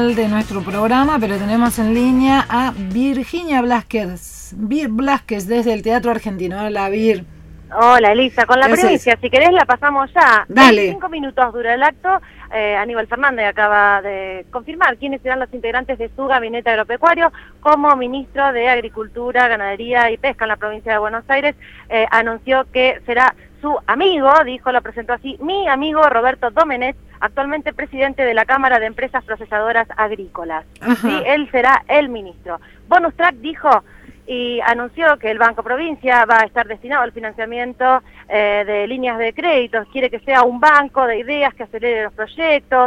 final de nuestro programa, pero tenemos en línea a Virginia Blázquez desde el Teatro Argentino. Hola, Vir. Hola, Elisa. Con la provincia, si querés la pasamos ya. Dale. 25 minutos dura el acto. Aníbal Fernández acaba de confirmar quiénes serán los integrantes de su gabinete agropecuario como ministro de Agricultura, Ganadería y Pesca en la provincia de Buenos Aires. Anunció que será su amigo, dijo, lo presentó así, mi amigo Roberto Domenech, actualmente presidente de la Cámara de Empresas Procesadoras Agrícolas. ¿Sí? Él será el ministro. Bonus Track dijo y anunció que el Banco Provincia va a estar destinado al financiamiento de líneas de créditos, quiere que sea un banco de ideas que acelere los proyectos,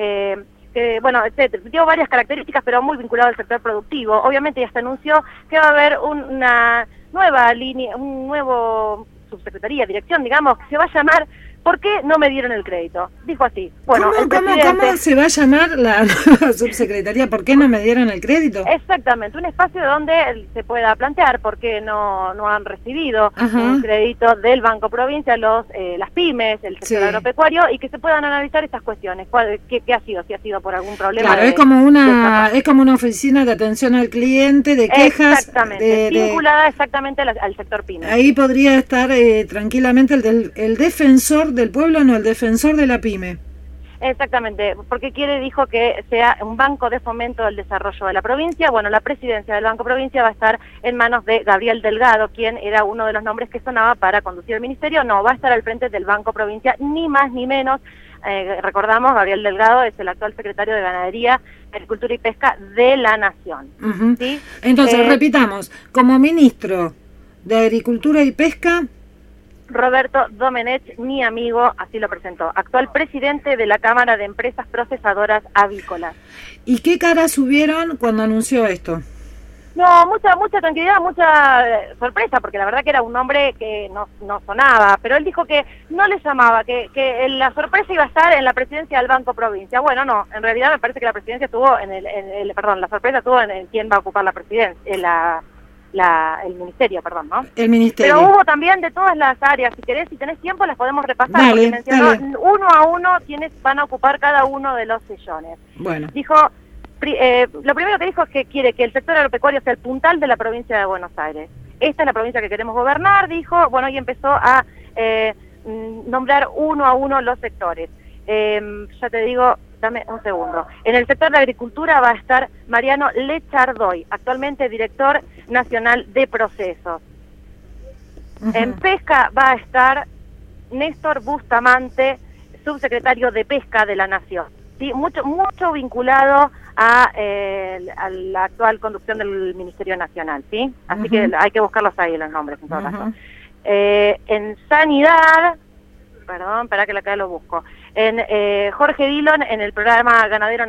que, bueno, etcétera. Dio varias características, pero muy vinculado al sector productivo. Obviamente ya se anunció que va a haber una nueva línea, un nuevo subsecretaría, dirección, digamos, que se va a llamar ¿por qué no me dieron el crédito? Dijo así. Bueno, ¿Cómo se va a llamar la nueva subsecretaría? ¿Por qué no me dieron el crédito? Exactamente, un espacio donde se pueda plantear por qué no han recibido un crédito del Banco Provincia, las pymes, el sector agropecuario, y que se puedan analizar estas cuestiones. ¿Qué ha sido? Si ha sido por algún problema. Claro, es como una oficina de atención al cliente, de quejas. Exactamente, vinculada exactamente al sector pyme. Ahí podría estar tranquilamente el defensor del pueblo, no el defensor de la pyme. Exactamente, porque dijo que sea un banco de fomento del desarrollo de la provincia. Bueno, la presidencia del Banco Provincia va a estar en manos de Gabriel Delgado, quien era uno de los nombres que sonaba para conducir el ministerio. No, va a estar al frente del Banco Provincia, ni más ni menos. Recordamos, Gabriel Delgado es el actual secretario de Ganadería, Agricultura y Pesca de la Nación. ¿Sí? Entonces, repitamos, como ministro de Agricultura y Pesca, Roberto Domenech, mi amigo, así lo presentó, actual presidente de la Cámara de Empresas Procesadoras Avícolas. ¿Y qué cara subieron cuando anunció esto? No, mucha tranquilidad, mucha sorpresa, porque la verdad que era un nombre que no sonaba, pero él dijo que no le llamaba, que la sorpresa iba a estar en la presidencia del Banco Provincia. Bueno, no, en realidad me parece que la presidencia estuvo la sorpresa estuvo en quién va a ocupar la presidencia, el ministerio, perdón, ¿no? El ministerio. Pero hubo también de todas las áreas, si tenés tiempo las podemos repasar, dale, porque mencionó uno a uno quienes van a ocupar cada uno de los sillones. Bueno. Dijo, lo primero que dijo es que quiere que el sector agropecuario sea el puntal de la provincia de Buenos Aires. Esta es la provincia que queremos gobernar, dijo, bueno, y empezó a nombrar uno a uno los sectores. Ya te digo, dame un segundo. En el sector de agricultura va a estar Mariano Lechardoy, actualmente director nacional de procesos. En pesca va a estar Néstor Bustamante, subsecretario de Pesca de la Nación. ¿Sí? Mucho vinculado a la actual conducción del Ministerio Nacional, ¿sí? Así que hay que buscarlos ahí los nombres, en todo caso. En sanidad, perdón, para que acá lo busco. En Jorge Dillon, en el programa ganadero,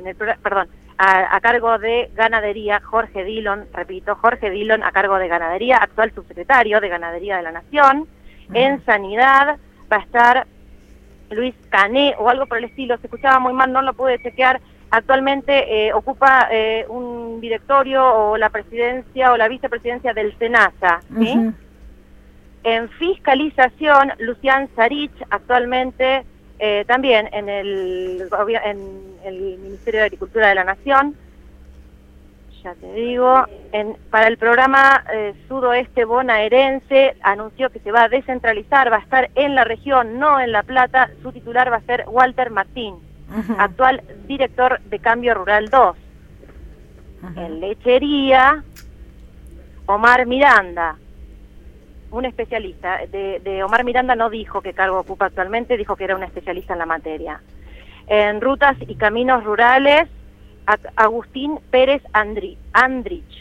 a cargo de ganadería, Jorge Dillon, repito, Jorge Dillon a cargo de ganadería, actual subsecretario de Ganadería de la Nación. En sanidad va a estar Luis Cané o algo por el estilo, se escuchaba muy mal, no lo pude chequear. Actualmente ocupa un directorio o la presidencia o la vicepresidencia del SENASA, ¿sí? En fiscalización, Lucián Sarich, actualmente también en el Ministerio de Agricultura de la Nación. Ya te digo, para el programa Sudoeste Bonaerense, anunció que se va a descentralizar, va a estar en la región, no en La Plata. Su titular va a ser Walter Martín, actual director de Cambio Rural 2. En lechería, Omar Miranda, un especialista. De Omar Miranda no dijo qué cargo ocupa actualmente, dijo que era un especialista en la materia. En rutas y caminos rurales, Agustín Pérez Andrich.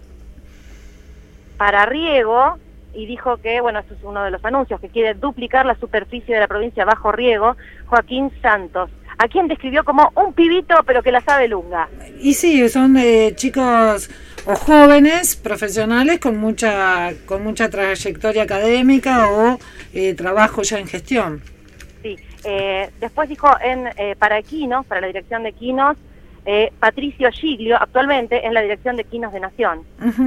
Para riego, y dijo que, bueno, eso es uno de los anuncios, que quiere duplicar la superficie de la provincia bajo riego, Joaquín Santos, a quien describió como un pibito pero que la sabe lunga. Y sí, son chicos o jóvenes profesionales con mucha trayectoria académica o trabajo ya en gestión. Sí, después dijo para Equinos, para la dirección de Equinos, Patricio Giglio, actualmente en la dirección de Equinos de Nación.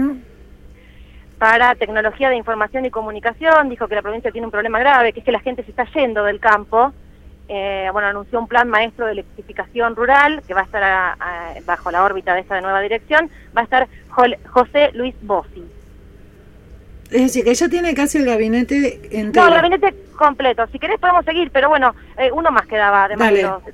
Para tecnología de información y comunicación, dijo que la provincia tiene un problema grave, que es que la gente se está yendo del campo bueno, anunció un plan maestro de electrificación rural que va a estar bajo la órbita de esta nueva dirección, va a estar José Luis Bossi. Es decir, que ella tiene casi el gabinete entero. No, el gabinete completo. Si querés podemos seguir, pero bueno, uno más quedaba, además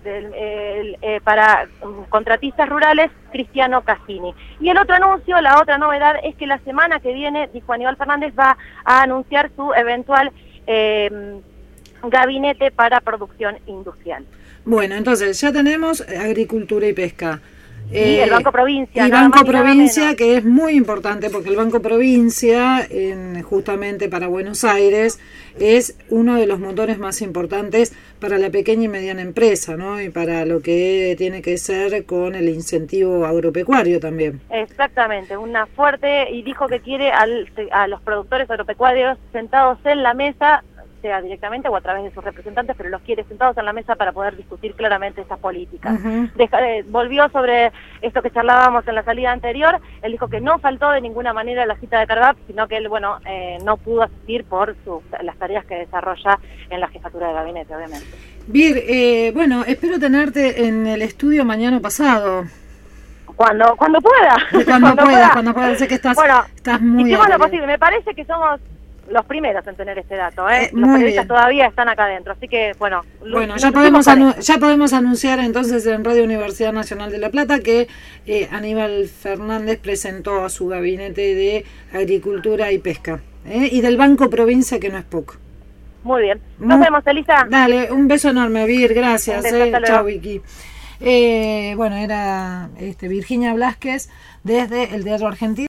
para contratistas rurales, Cristiano Cassini. Y el otro anuncio, la otra novedad, es que la semana que viene, dijo Aníbal Fernández, va a anunciar su eventual gabinete para producción industrial. Bueno, entonces ya tenemos agricultura y pesca. Y el Banco Provincia. Y Banco Provincia, que es muy importante porque el Banco Provincia, justamente para Buenos Aires, es uno de los motores más importantes para la pequeña y mediana empresa, ¿no? Y para lo que tiene que ser con el incentivo agropecuario también. Exactamente, una fuerte, y dijo que quiere a los productores agropecuarios sentados en la mesa, sea directamente o a través de sus representantes, pero los quiere sentados en la mesa para poder discutir claramente estas políticas. Volvió sobre esto que charlábamos en la salida anterior. Él dijo que no faltó de ninguna manera la cita de Carvap, sino que él, bueno, no pudo asistir por las tareas que desarrolla en la jefatura de gabinete, obviamente. Vir, bueno, espero tenerte en el estudio mañana pasado. Cuando pueda. Cuando pueda. Sé que estás muy hicimos lo posible. Me parece que somos los primeros en tener este dato, los periodistas todavía están acá adentro, así que bueno, ya podemos anunciar entonces en Radio Universidad Nacional de La Plata que Aníbal Fernández presentó a su gabinete de Agricultura y Pesca, y del Banco Provincia, que no es poco. Muy bien, nos vemos, Elisa. Dale, un beso enorme, Vir, gracias. Chao, Vicky. Bueno, era Virginia Blázquez desde el Diario Argentino.